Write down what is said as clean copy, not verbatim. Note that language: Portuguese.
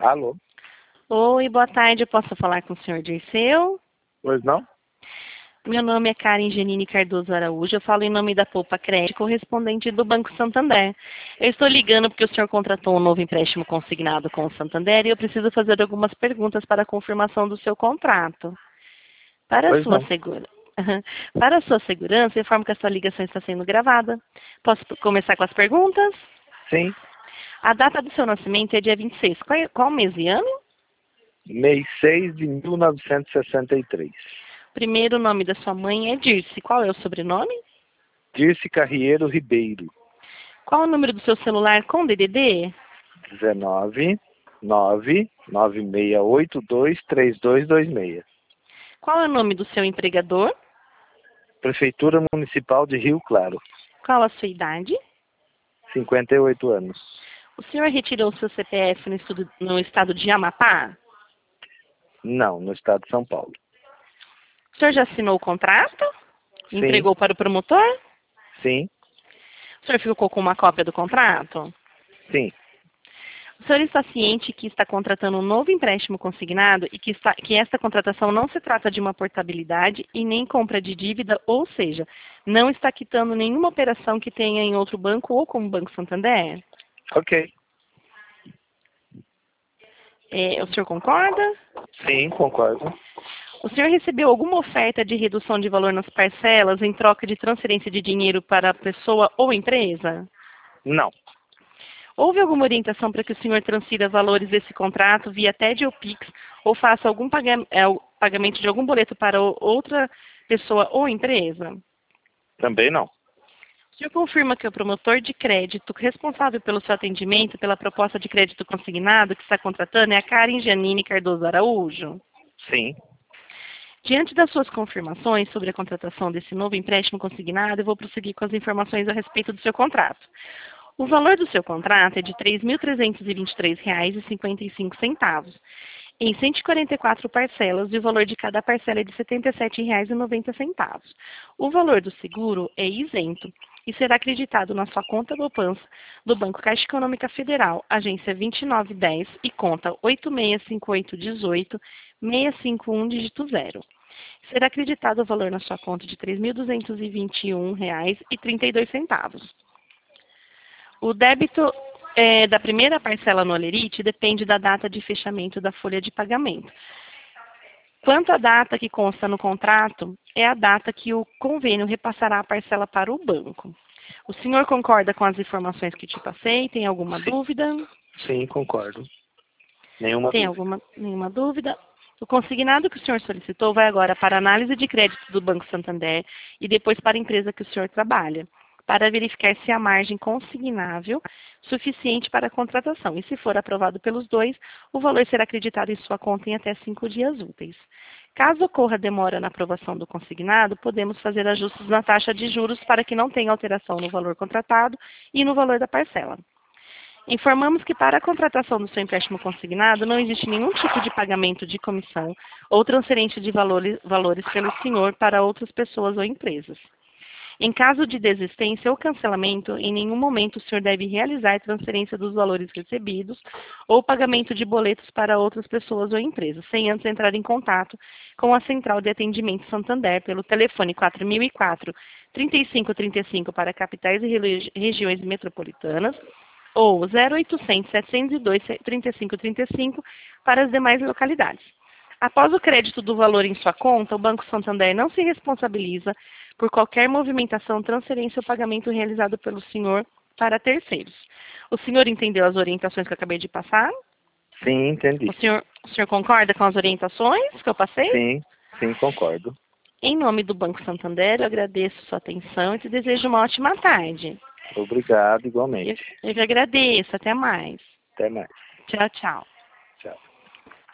Alô? Oi, boa tarde. Eu posso falar com o senhor Dirceu? Pois não? Meu nome é Karen Genini Cardoso Araújo. Eu falo em nome da Poupa Crédito, correspondente do Banco Santander. Eu estou ligando porque o senhor contratou um novo empréstimo consignado com o Santander e eu preciso fazer algumas perguntas para a confirmação do seu contrato. Para a Pois sua não. Para a sua segurança, informo que a sua ligação está sendo gravada. Posso começar com as perguntas? Sim. A data do seu nascimento é dia 26. Qual mês e ano? Mês 6 de 1963. Primeiro nome da sua mãe é Dirce. Qual é o sobrenome? Dirce Carrieiro Ribeiro. Qual é o número do seu celular com DDD? 19 99682 3226. Qual é o nome do seu empregador? Prefeitura Municipal de Rio Claro. Qual a sua idade? 58 anos. O senhor retirou seu CPF no estado de Amapá? Não, no estado de São Paulo. O senhor já assinou o contrato? Sim. Entregou para o promotor? Sim. O senhor ficou com uma cópia do contrato? Sim. O senhor está ciente que está contratando um novo empréstimo consignado e que esta contratação não se trata de uma portabilidade e nem compra de dívida, ou seja, não está quitando nenhuma operação que tenha em outro banco ou como o Banco Santander? Ok. O senhor concorda? Sim, concordo. O senhor recebeu alguma oferta de redução de valor nas parcelas em troca de transferência de dinheiro para a pessoa ou empresa? Não. Houve alguma orientação para que o senhor transfira valores desse contrato via TED ou Pix ou faça algum pagamento de algum boleto para outra pessoa ou empresa? Também não. O senhor confirma que o promotor de crédito responsável pelo seu atendimento pela proposta de crédito consignado que está contratando é a Karen Giannini Cardoso Araújo? Sim. Diante das suas confirmações sobre a contratação desse novo empréstimo consignado, eu vou prosseguir com as informações a respeito do seu contrato. O valor do seu contrato é de R$ 3.323,55, em 144 parcelas, e o valor de cada parcela é de R$ 77,90. O valor do seguro é isento e será acreditado na sua conta poupança do Banco Caixa Econômica Federal, agência 2910 e conta 865818-651, dígito 0. Será acreditado o valor na sua conta de R$ 3.221,32. O débito da primeira parcela no Olerite depende da data de fechamento da folha de pagamento. Quanto à data que consta no contrato, é a data que o convênio repassará a parcela para o banco. O senhor concorda com as informações que te passei? Tem alguma dúvida? Sim, concordo. Nenhuma Tem dúvida. nenhuma dúvida? O consignado que o senhor solicitou vai agora para análise de crédito do Banco Santander e depois para a empresa que o senhor trabalha, para verificar se há margem consignável suficiente para a contratação. E se for aprovado pelos dois, o valor será acreditado em sua conta em até 5 dias úteis. Caso ocorra demora na aprovação do consignado, podemos fazer ajustes na taxa de juros para que não tenha alteração no valor contratado e no valor da parcela. Informamos que para a contratação do seu empréstimo consignado não existe nenhum tipo de pagamento de comissão ou transferência de valores pelo senhor para outras pessoas ou empresas. Em caso de desistência ou cancelamento, em nenhum momento o senhor deve realizar transferência dos valores recebidos ou pagamento de boletos para outras pessoas ou empresas, sem antes entrar em contato com a Central de Atendimento Santander pelo telefone 4004-3535 para capitais e regiões metropolitanas ou 0800 702 3535 para as demais localidades. Após o crédito do valor em sua conta, o Banco Santander não se responsabiliza por qualquer movimentação, transferência ou pagamento realizado pelo senhor para terceiros. O senhor entendeu as orientações que eu acabei de passar? Sim, entendi. O senhor concorda com as orientações que eu passei? Sim, sim, concordo. Em nome do Banco Santander, eu agradeço sua atenção e te desejo uma ótima tarde. Obrigado, igualmente. Eu que agradeço. Até mais. Até mais. Tchau, tchau.